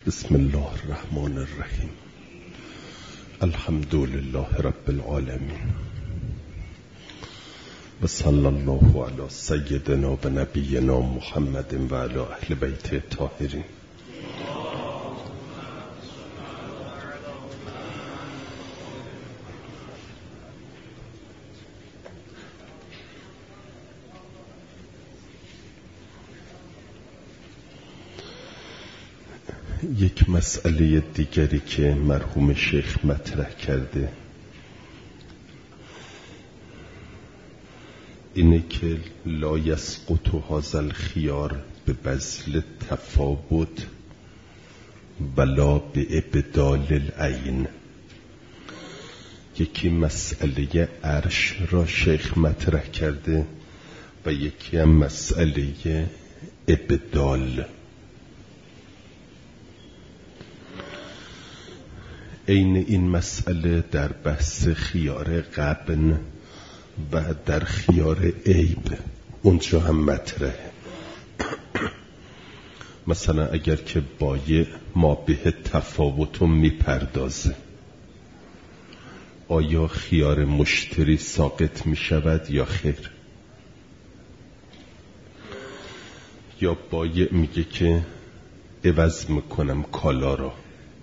بسم الله الرحمن الرحیم. الحمد لله رب العالمین و صلی الله علی سیدنا و نبینا محمد و علی اهل بیت الطاهرین. یک مسئله دیگری که مرحوم شیخ مطرح کرده اینه که لا یسقط هذا الخیار به بذل تفاوت ولا به ابدال العین. یکی مسئله عرش را شیخ مطرح کرده و یکی هم مسئله ابدال. عین این مسئله در بحث خیار غبن و در خیار عیب اونجا هم مطرحه. مثلا اگر که بایع ما به تفاوت رو میپردازه، آیا خیار مشتری ساقط میشود یا خیر؟ یا بایع میگه که عوض میکنم کالا را،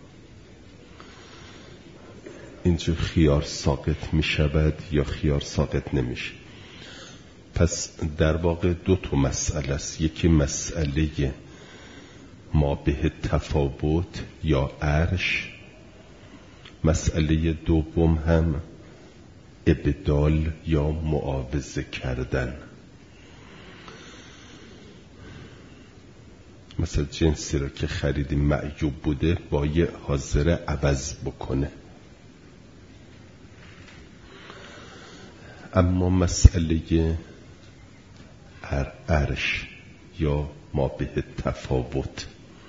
اینجا خیار ساقط می شود یا خیار ساقط نمیشه؟ پس در واقع دو تا مسئله است. یکی مسئله ما به تفاوت یا عرش، مسئله دوم هم ابدال یا معاوضه کردن. مثلا جنسی را که خریدی معیوب بوده، بایع حاضر عوض بکنه. اما مسئله عرش یا ما به تفاوت،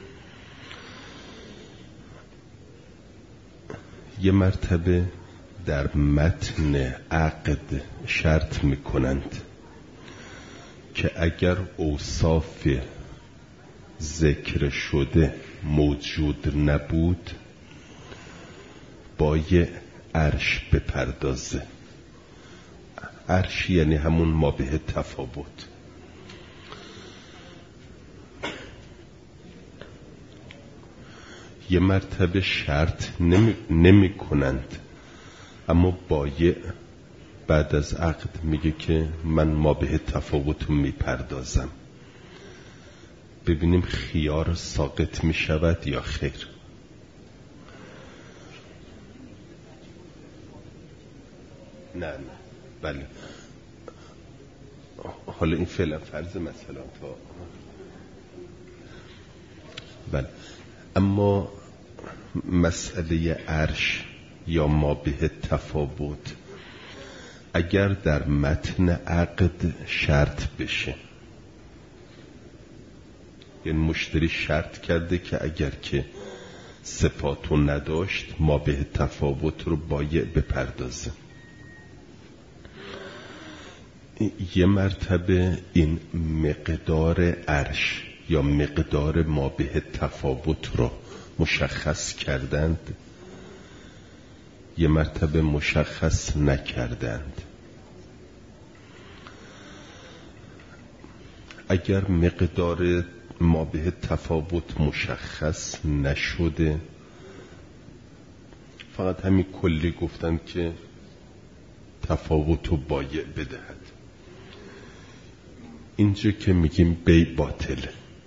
یه مرتبه در متن عقد شرط میکنند که اگر اوصاف ذکر شده موجود نبود، بایع عرش بپردازه. عرش یعنی همون ما به تفاوت. یه مرتبه شرط نمی کنند، اما بایع بعد از عقد میگه که من ما به تفاوت میپردازم. ببینیم خیار ساقط میشود یا خیر. نه بله، حالا این فعلا فرض مثلا تا بله. اما مسئله عرش یا ما به تفاوت اگر در متن عقد شرط بشه، یعنی مشتری شرط کرده که اگر که صفاتو نداشت ما به تفاوت رو بایع بپردازه، یه مرتبه این مقدار عرش یا مقدار ما به تفاوت رو مشخص کردند، یه مرتبه مشخص نکردند. اگر مقدار ما به تفاوت مشخص نشده، فقط همین کلی گفتن که تفاوت رو بایع بدهد، اینجا که میگیم بی باطل،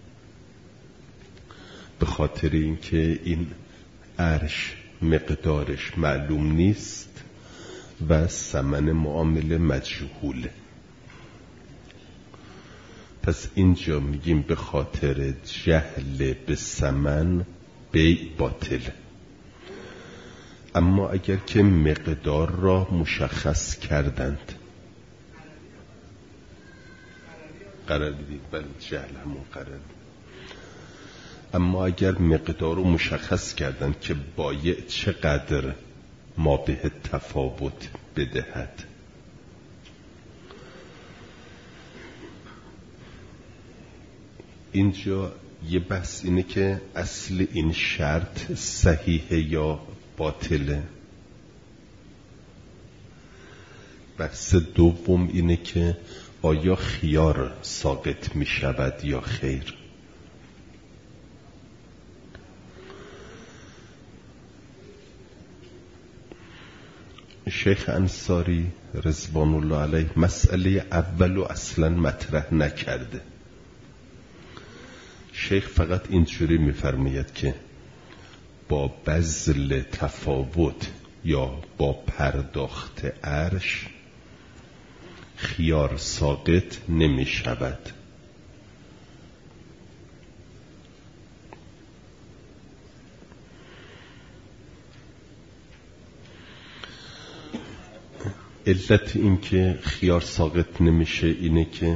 به خاطر اینکه این عرش مقدارش معلوم نیست و ثمن معامله مجهوله. پس اینجا میگیم به خاطر جهل به ثمن بی باطل. اما اگر که مقدار را مشخص کردند، قرار دیدید بله جهل همون قرار. اما اگر مقدار رو مشخص کردند که بایع چقدر ما به تفاوت بدهد، اینجا یه بحث اینه که اصل این شرط صحیحه یا باطله. بحث دوم اینه که آیا خیار ساقط می شود یا خیر. شیخ انصاری رضوان الله علیه مسئله اول رو اصلا مطرح نکرده. شیخ فقط اینجوری میفرماید که با بذل تفاوت یا با پرداخت عرش خیار ساقط نمی شود. علت این که خیار ساقط نمیشه اینه که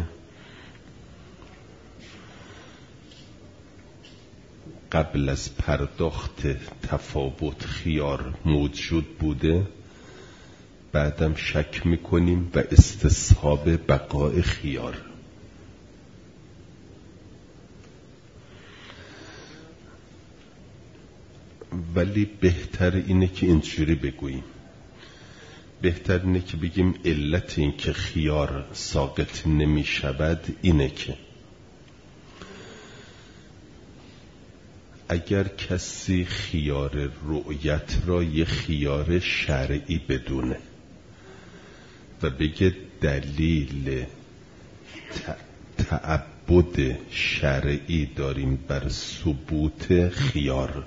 قبل از پرداخت تفاوت خیار موجود بوده، بعدم شک میکنیم و استصحاب بقای خیار. ولی بهتر اینه که اینجوری بگوییم، بهتر اینه که بگیم علت این که خیار ساقط نمی شود اینه که اگر کسی خیار رؤیت را یه خیار شرعی بدونه و بگه دلیل تعبد شرعی داریم بر ثبوت خیار،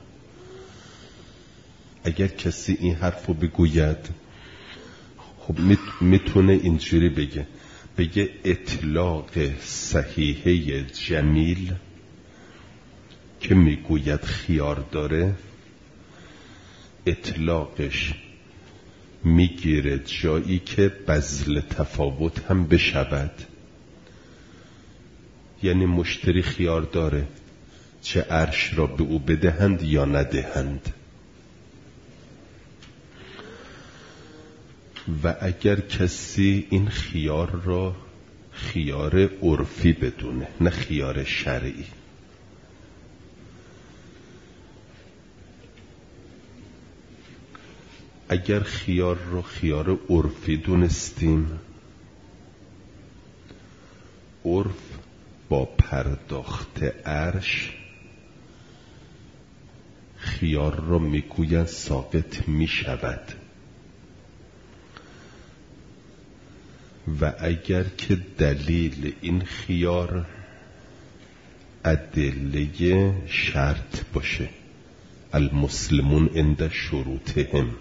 اگر کسی این حرف رو بگوید، خب میتونه اینجوری بگه اطلاق صحیحه جمیل که میگوید خیار داره، اطلاقش میگیره جایی که بذل تفاوت هم بشود. یعنی مشتری خیار داره، چه عرش را به او بدهند یا ندهند. و اگر کسی این خیار را خیار عرفی بدونه، نه خیار شرعی، اگر خیار رو خیار عرفی دونستیم، عرف با پرداخت عرش خیار رو میگوین ساقط میشود. و اگر که دلیل این خیار ادله شرط باشه، المسلمون عند شروطهم،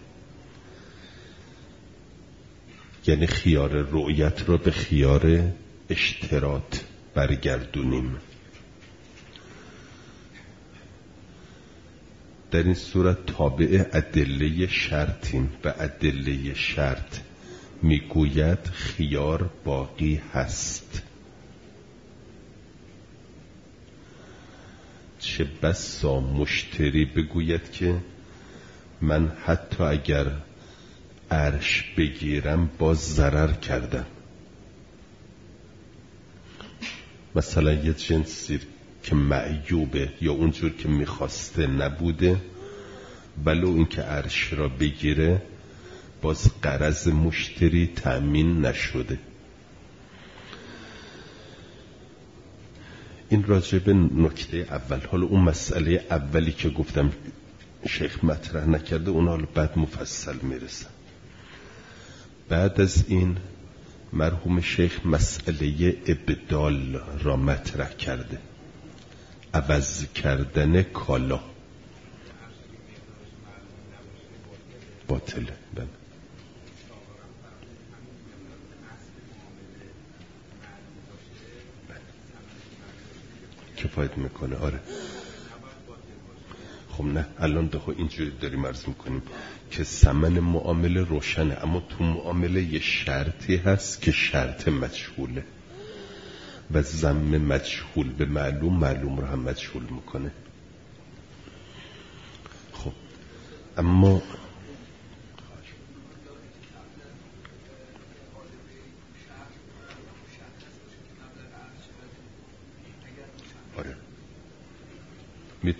یعنی خیار رؤیت را به خیار اشتراط برگردونیم، در این صورت تابع ادله شرطیم و ادله شرط میگوید خیار باقی هست. چه بسا مشتری بگوید که من حتی اگر عرش بگیرم باز ضرر کردم. مثلا یه جنسی که معیوبه یا اونجور که میخواسته نبوده، ولو اینکه عرش را بگیره باز غرض مشتری تأمین نشده. این راجع به نکته اول. حالا اون مسئله اولی که گفتم شیخ مطرح نکرده، اون حالا بعد مفصل میرسم. بعد از این مرحوم شیخ مسئله ابدال را مطرح کرده، عوض کردن کالا باطله. کفایت میکنه. آره خب نه الان دخو اینجوری داریم عرض میکنیم که ثمن معامله روشنه، اما تو معامله یه شرطی هست که شرط مجهوله و ضم مجهول به معلوم، معلوم رو هم مجهول میکنه. خب اما آره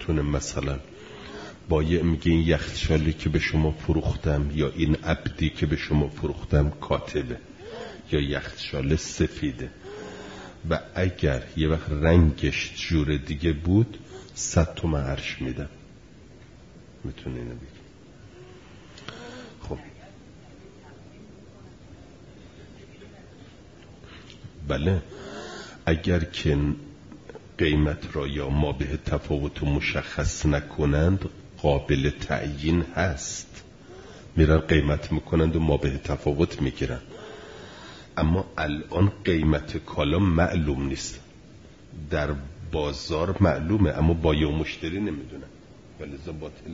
میتونه مثلا بایع میگه این یخچالی که به شما فروختم یا این عبدی که به شما فروختم کاتبه یا یخچال سفیده و اگر یه وقت رنگش جور دیگه بود 100 تومن عرش میدم. میتونه اینو بگی. خب بله، اگر که قیمت را یا ما به تفاوت مشخص نکنند قابل تعیین هست، میرن قیمت میکنند و ما به تفاوت میگیرن. اما الان قیمت کالا معلوم نیست، در بازار معلومه اما بایع و مشتری نمیدونن، ولذا باطله.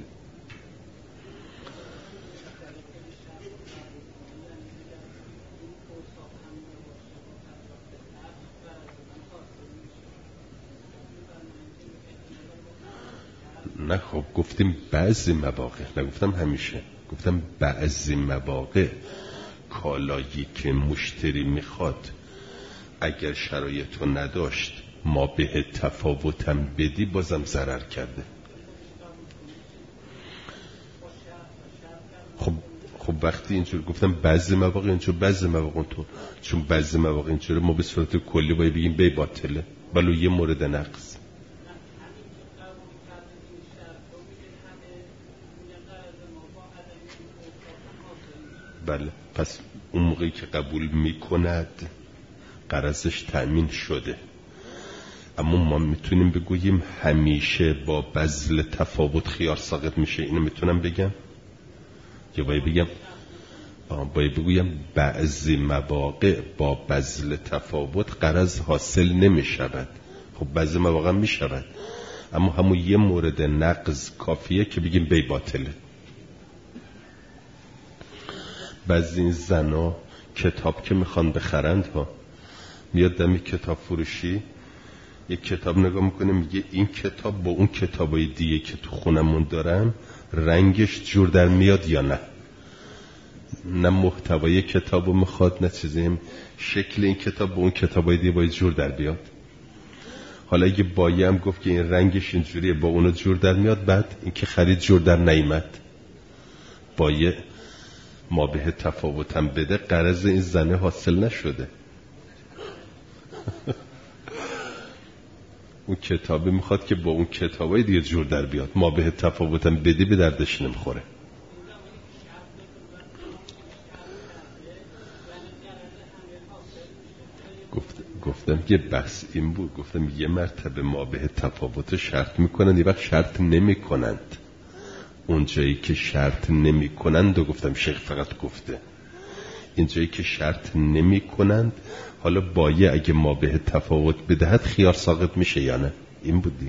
نه خب گفتیم بعضی مواقع، نگفتم همیشه، گفتم بعضی مواقع کالایی که مشتری میخواد اگر شرایطو نداشت ما به تفاوتم بدی بازم ضرر کرده. خب وقتی اینجور گفتم بعضی مواقع اینجور، بعضی مواقع تو، چون بعضی مواقع اینجوره ما به صورت کلی باید بگیم بی باطله ولو یه مورد نقص. بله، پس اون موقعی که قبول میکند قرضش تأمین شده. اما ما میتونیم بگوییم همیشه با بذل تفاوت خیار ساقط میشه، اینو میتونم بگم یا باید بگویم بعضی مواقع با بذل تفاوت قرض حاصل نمیشود. خب بعضی مواقع میشود اما همون یه مورد نقض کافیه که بگیم بی باطله. بعضی این زنا کتاب که میخوان بخرند ها، میاد دمی کتاب فروشی یک کتاب نگاه میکنه میگه این کتاب با اون کتابای دیگه که تو خونمون دارم رنگش جور در میاد یا نه. نه محتوای کتابو میخواد نه چیزی، شکل این کتاب با اون کتابای دیگه باید جور در بیاد. حالا اگه بایع هم گفت که این رنگش اینجوریه با اونو جور در میاد، بعد این که خرید جور در نیامد، بایع ما به تفاوتم بده، قرض این زنه حاصل نشده. اون کتابی میخواد که با اون کتابای دیگه جور در بیاد، ما به تفاوتم بدی به دردش نمیخوره. گفتم که بحث این بود، گفتم یه مرتبه ما به تفاوت شرط میکنند، یه وقت شرط نمیکنند. اون جایی که شرط نمی کنند و گفتم شیخ فقط گفته این جایی که شرط نمی کنند، حالا بایع اگه ما به تفاوت بدهد خیار ساقط میشه یا نه. این بودی.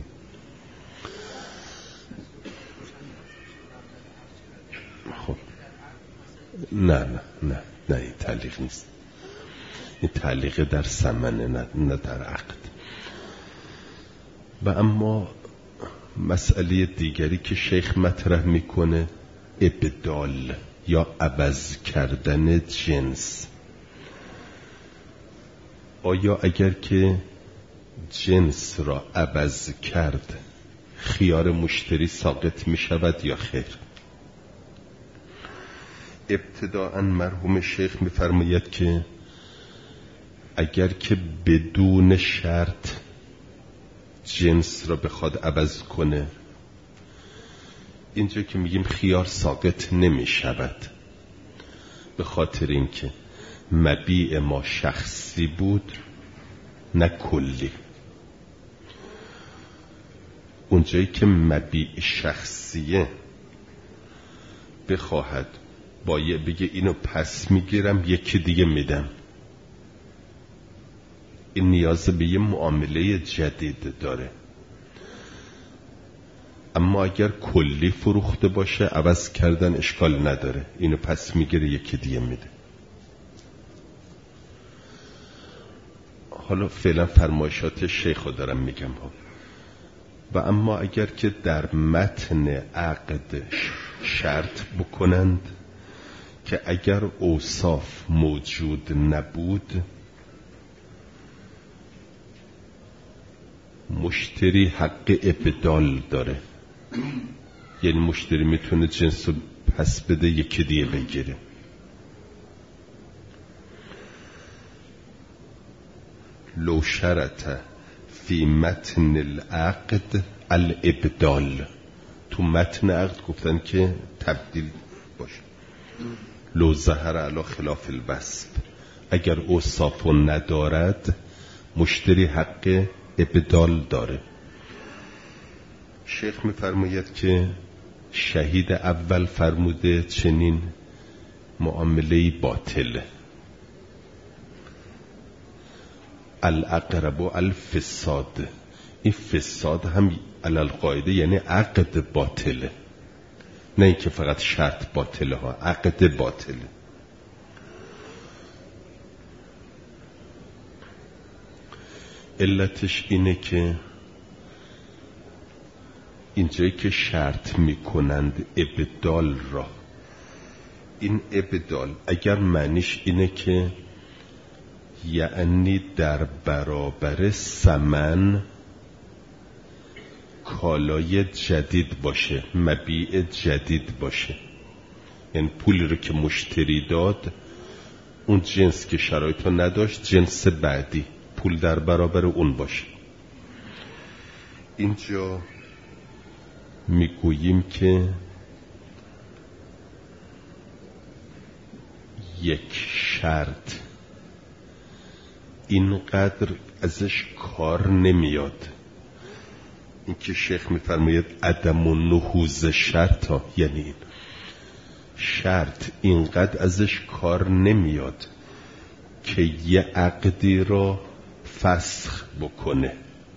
خب نه این تعلیق نیست، این تعلیق در ثمنه نه در عقد. و اما مسئله دیگری که شیخ مطرح میکنه ابدال یا عوض کردن جنس. آیا اگر که جنس را عوض کرد خیار مشتری ساقط میشود یا خیر؟ ابتداءً مرحوم شیخ میفرماید که اگر که بدون شرط جنس را بخواد عوض کنه، اینجا که میگیم خیار ساقط نمی شود، به خاطر اینکه مبیع ما شخصی بود نه کلی. اونجایی که مبیع شخصیه بخواهد بایع بگه اینو پس میگیرم یکی دیگه میدم، این نیاز به یه معامله جدید داره. اما اگر کلی فروخته باشه عوض کردن اشکال نداره، اینو پس میگیره یکی دیگه میده. حالا فعلا فرمایشات شیخو دارم میگم ها. و اما اگر که در متن عقد شرط بکنند که اگر اوصاف موجود نبود مشتری حق ابدال داره، یعنی مشتری میتونه جنس رو پس بده یکی دیگه بگیره. لو شرط فی متن العقد الابدال، تو متن عقد گفتن که تبدیل باشه. لو ظهر علی خلاف الوصف، اگر اوصاف ندارد مشتری حق ابدال داره. شیخ میفرماید که شهید اول فرموده چنین معامله باطله. الاقرب الفساد، این فساد هم علل قاعده یعنی عقد باطله، نه اینکه فقط شرط باطله ها، عقد باطله. علتش اینه که اینجایی که شرط میکنند ابدال را، این ابدال اگر معنیش اینه که یعنی در برابر ثمن کالای جدید باشه، مبیع جدید باشه، یعنی پولی رو که مشتری داد اون جنس که شرایطو نداشت جنس بعدی پول در برابر اون باشه. اینجا میگوییم که یک شرط اینقدر ازش کار نمیاد. این که شیخ میفرماید عدم و نهوض شرط ها، یعنی این شرط اینقدر ازش کار نمیاد که یه عقدی را فسخ بکنه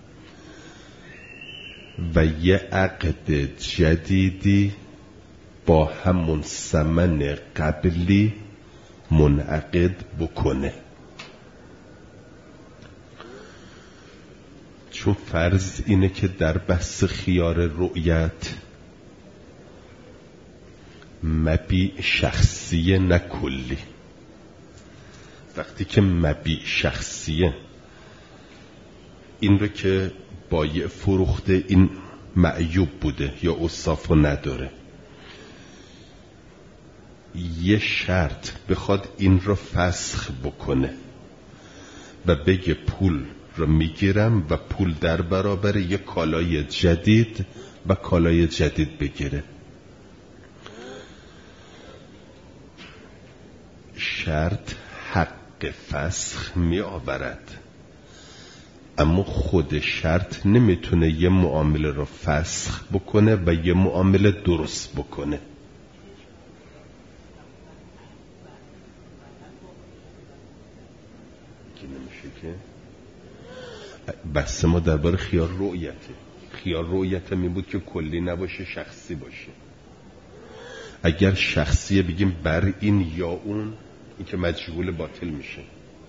و یه عقد جدیدی با همون ثمن قبلی منعقد بکنه. چون فرض اینه که در بحث خیار رؤیت مبیع شخصیه نه کلی. وقتی که مبیع شخصیه، این رو که بایع فروخته این معیوب بوده یا اوصافو نداره، یه شرط بخواد این رو فسخ بکنه و بگه پول رو میگیرم و پول در برابر یه کالای جدید و کالای جدید بگیره، شرط حق فسخ می آورد، اما خود شرط نمیتونه یه معامله رو فسخ بکنه و یه معامله درست بکنه. که نمیشه که بحث ما درباره خیار رؤیته. خیار رؤیت می بود که کلی نباشه، شخصی باشه. اگر شخصیه بگیم بر این یا اون، این که مجهول باطل میشه.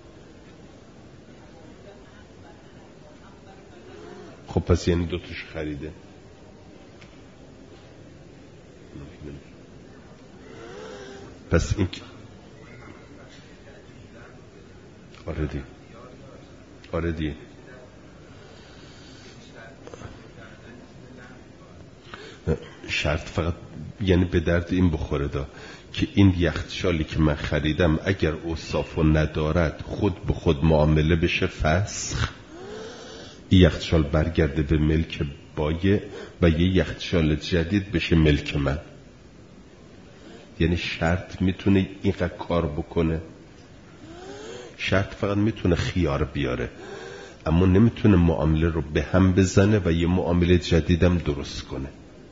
خب پس یعنی دوتاش خریده. پس این که آره دی شرط فقط یعنی به درد این بخوره دا که این یخچالی که من خریدم اگر اوصافو ندارد خود به خود معامله بشه فسخ، این یخچال برگرده به ملک بایع و یه یخچال جدید بشه ملک من. یعنی شرط میتونه اینقدر کار بکنه. شرط فقط میتونه خیار بیاره اما نمیتونه معامله رو به هم بزنه و یه معامله جدیدم درست کنه.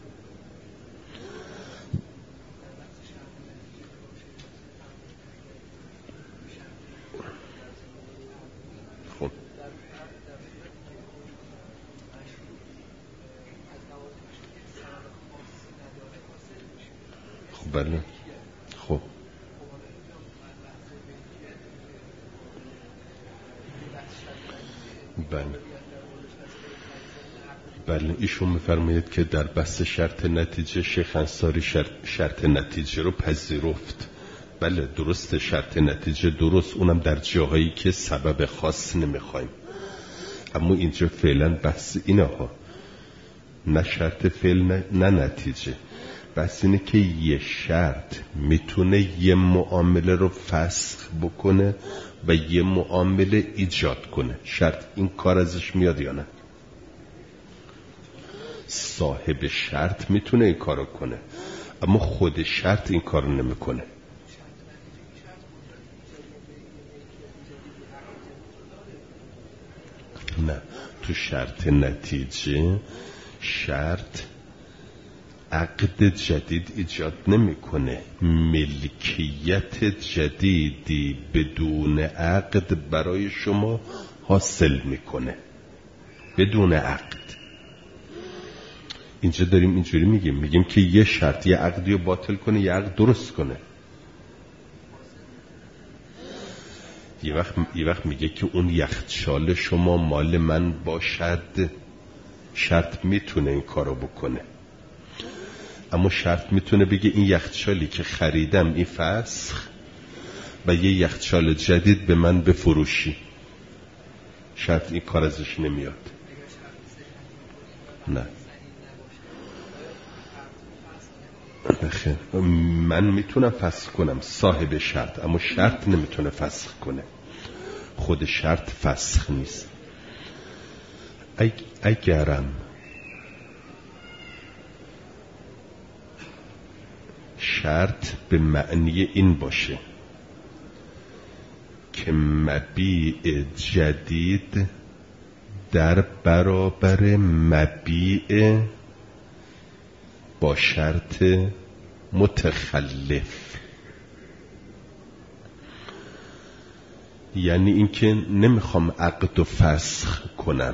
خب بله. خب بله ایشون میفرماید که در بحث شرط نتیجه شیخ انصاری شرط نتیجه رو پذیرفت. بله درست، شرط نتیجه درست، اونم در جاهایی که سبب خاص نمیخوایم. اما اینجا فعلا بحث اینه ها نه شرط فعل نه نتیجه. بس اینه که یه شرط میتونه یه معامله رو فسخ بکنه و یه معامله ایجاد کنه. شرط این کار ازش میاد یا نه؟ صاحب شرط میتونه این کارو کنه، اما خود شرط این کارو نمیکنه. نه، تو شرط نتیجه شرط عقد جدید ایجاد نمیکنه. ملکیت جدیدی بدون عقد برای شما حاصل میکنه، بدون عقد. اینجا داریم اینجوری میگیم که یه شرط یه عقدی رو باطل کنه، یه عقد درست کنه. یه وقت میگه که اون یخچال شما مال من باشد، شرط میتونه این کارو بکنه. اما شرط میتونه بگه این یخچالی که خریدم این فسخ و یه یخچال جدید به من بفروشی. شرط این کار ازش نمیاد. نه، من میتونم فسخ کنم، صاحب شرط، اما شرط نمیتونه فسخ کنه. خود شرط فسخ نیست. اگرم شرط به معنی این باشه که مبیع جدید در برابر مبیع با شرط متخلف، یعنی اینکه نمیخوام عقد و فسخ کنم.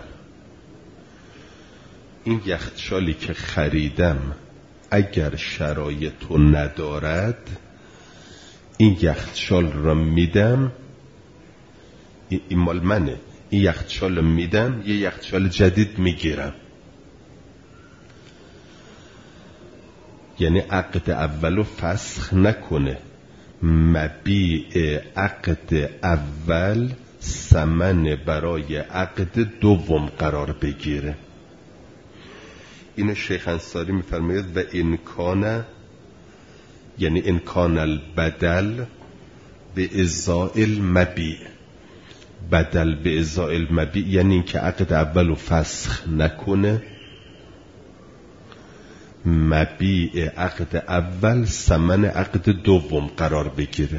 این یخچالی که خریدم اگر شرایطو ندارد، این یخچال را میدم، این مال منه، این یخچال میدم، یه یخچال جدید میگیرم. یعنی عقد اولو فسخ نکنه، مبیع عقد اول ثمن برای عقد دوم قرار بگیره. اینو شیخ انصاری میفرماید و انکان، یعنی انکان البدل به ازاء المبیع، بدل به ازاء المبیع یعنی اینکه عقد اولو فسخ نکنه، مبیع عقد اول ثمن عقد دوم قرار بگیره.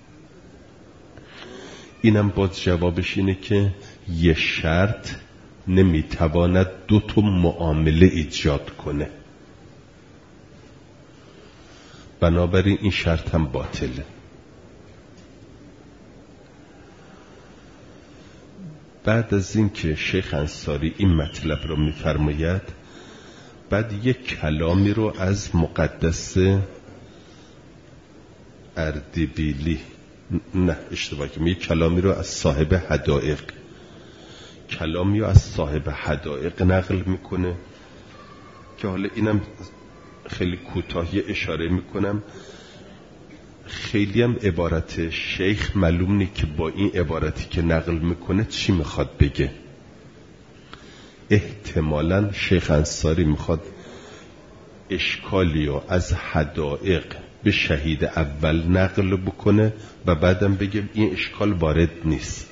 اینم باز جوابش اینه که یه شرط نمیتواند دو تا معامله ایجاد کنه، بنابراین این شرط هم باطله. بعد از این که شیخ انصاری این مطلب رو میفرماید، بعد یک کلامی رو از مقدس اردبیلی، نه اشتباه کنم، یک کلامی رو از صاحب حدائق، کلامی رو از صاحب حدائق نقل میکنه که حالا اینم خیلی کوتاهی اشاره میکنم. خیلی هم عبارت شیخ معلوم نیست که با این عبارتی که نقل میکنه چی میخواد بگه. احتمالاً شیخ انصاری میخواد اشکالی رو از حدائق به شهید اول نقل بکنه و بعدم بگه این اشکال وارد نیست.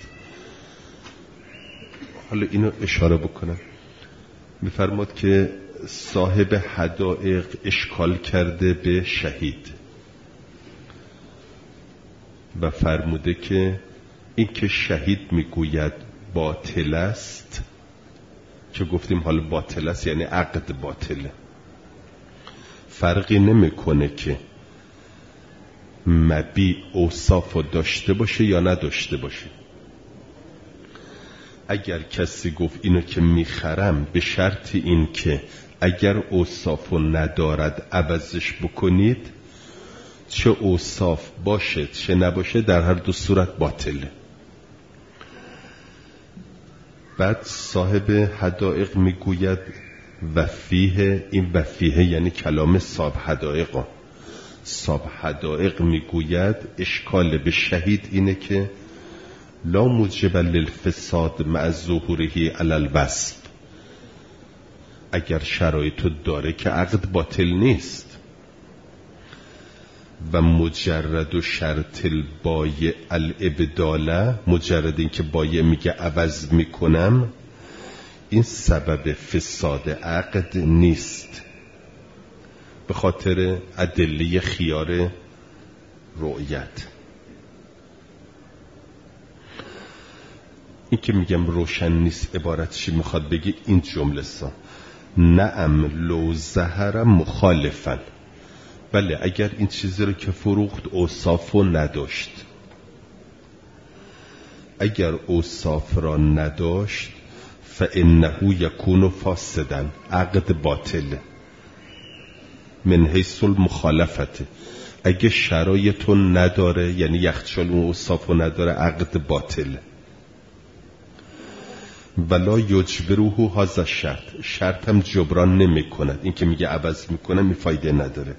حالا اینو اشاره بکنم. میفرماد که صاحب حدائق اشکال کرده به شهید و فرموده که این که شهید میگوید باطل است، که گفتیم حالا باطل است یعنی عقد باطله، فرقی نمیکنه که مبیع اوصافو داشته باشه یا نداشته باشه. اگر کسی گفت اینو که میخرم به شرط این که اگر اوصافو ندارد عوضش بکنید، چه اوصاف باشه چه نباشه در هر دو صورت باطله. بعد صاحب حدائق میگوید وفیه، این وفیه یعنی کلام صاحب حدائق. صاحب حدائق میگوید اشکال به شهید اینه که لا موجب للفساد مع ظهوره علی الوصف، اگر شرایطو داره که عقد باطل نیست و مجرد و شرط البایع الابداله، مجرد این که بایع میگه عوض میکنم، این سبب فساد عقد نیست، به خاطر ادله خیار رؤیت. این که میگم روشن نیست عبارت چی میخواد بگی؟ این جمله سا نعم لو ظهر مخالفا، بله اگر این چیزی رو که فروخت اوصافو نداشت، اگر اوصاف را نداشت فانه یکون فاسدا، عقد باطله من حیث المخالفته. اگه شرایطو نداره، یعنی یخچال اون اوصافو نداره، عقد باطله. ولا یجبروه هذا شرط، شرط هم جبران نمی کند، این که میگه عوض میکنه می فایده نداره.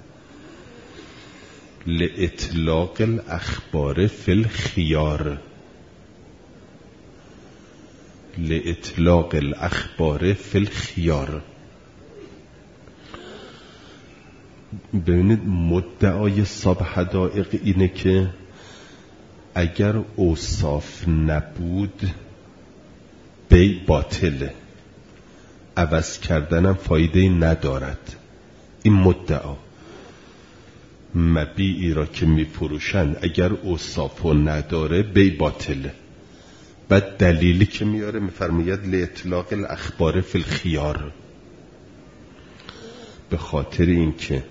لاطلاق الاخبار فی الخیار، لاطلاق الاخبار فی الخیار. ببینید مدعای صاحب حدائق اینه که اگر اوصاف نبود بی باطله، عوض کردنم فایده ندارد. این مدعا مبیعی را که میفروشن اگر اوصافو نداره بی باطله. بعد دلیلی که میاره میفرماید لاطلاق الاخبار فی الخیار، به خاطر اینکه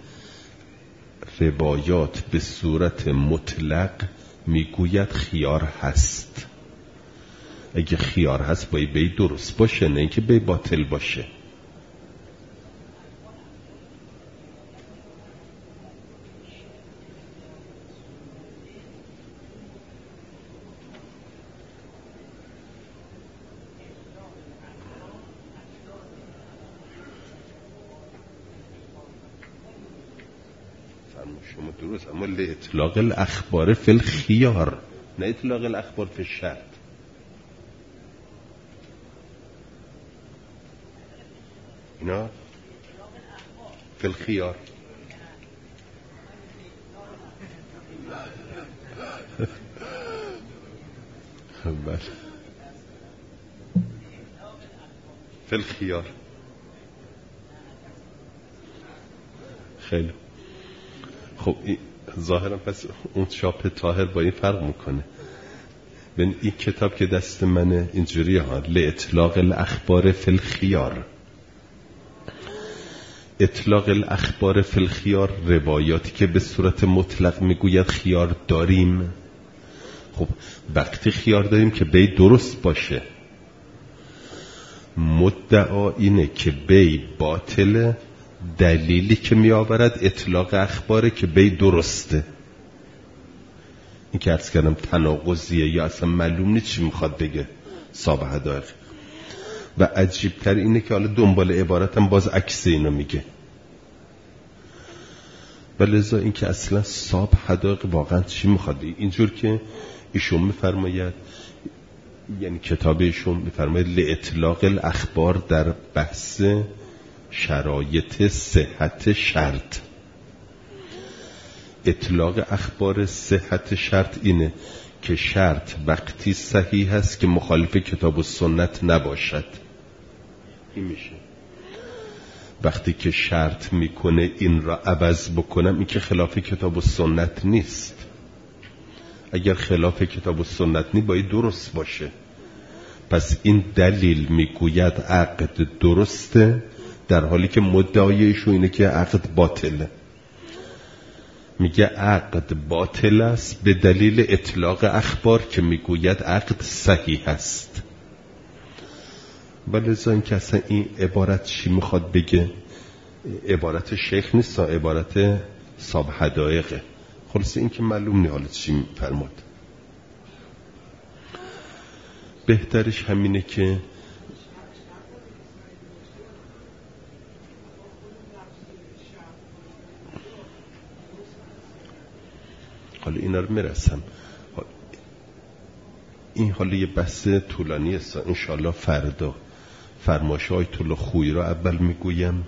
روایات به صورت مطلق میگوید خیار هست. اگه خیار هست باید بی درست باشه، نه اینکه بی باطل باشه. شما درست، اما لاطلاق الاخبار فی الخیار، نه اطلاق الاخبار فی الشرط. اینا فی الخیار. بله فی الخیار. خیلی خب ظاهرا پس اون چاپ طاهر با این فرق میکنه. ببین این کتاب که دست منه اینجوری ها، لاطلاق الاخبار فی الخیار. اطلاق الاخبار فی الخیار روایاتی که به صورت مطلق میگوید خیار داریم. خب وقتی خیار داریم که بی درست باشه. مدعا اینه که بی باطله، دلیلی که می آورد اطلاق اخباره که بی درسته. این که عرض کردم تناقضیه یا اصلا معلوم نیست چی میخواد بگه صاحب حدائق. و عجیبتر اینه که حالا دنبال عبارتم باز عکس اینو میگه. و لذا این که اصلا صاحب حدائق واقعا چی میخواد؟ اینجور که ایشون میفرماید، یعنی کتاب ایشون میفرماید لاطلاق الاخبار در بحث شرایط صحت شرط. اطلاق اخبار صحت شرط اینه که شرط وقتی صحیح هست که مخالف کتاب و سنت نباشد. این میشه وقتی که شرط میکنه این را عوض بکنم، این که خلاف کتاب و سنت نیست. اگر خلاف کتاب و سنت نیست باید درست باشه. پس این دلیل میگوید عقد درسته، در حالی که مدعایشون اینه که عقد باطله. میگه عقد باطل است به دلیل اطلاق اخبار که میگوید عقد صحیح است. ولذا این که اصلا این عبارت چی میخواد بگه؟ عبارت شیخ نیست، عبارت صاحب حدائقه. خلاص این که معلوم نیست حالا چی میفرماد. بهترش همینه که حالا اینا رو میرسم. این حالا یه بحث طولانی است، انشالله فردا فرمایش آیت الله خویی را اول میگویم.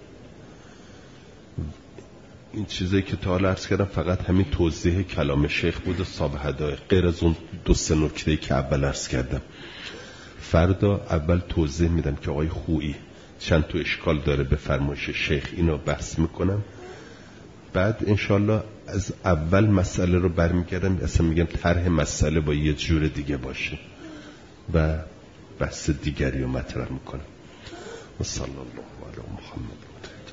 این چیزی که تا حالا عرض کردم فقط همین توضیح کلام شیخ بود و صاحب هدایق، غیر از اون 2-3 نکته‌ای که اول عرض کردم. فردا اول توضیح میدم که آقای خویی چند تا اشکال داره به فرمایش شیخ، اینو بحث میکنم. بعد انشالله از اول مسئله رو برمیگردم، اصلا میگم طرح مسئله با یه جور دیگه باشه و بحث دیگری رو مطرح میکنم. و صلی الله علی محمد.